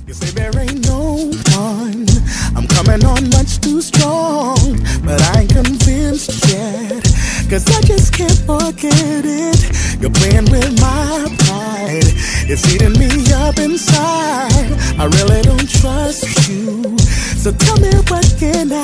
You say there ain't no one. I'm coming on much too strong, but I ain't convinced yet. Cause I just can't forget it. You're playing with my pride. It's eating me up inside. I really don't trust you. So tell me what can I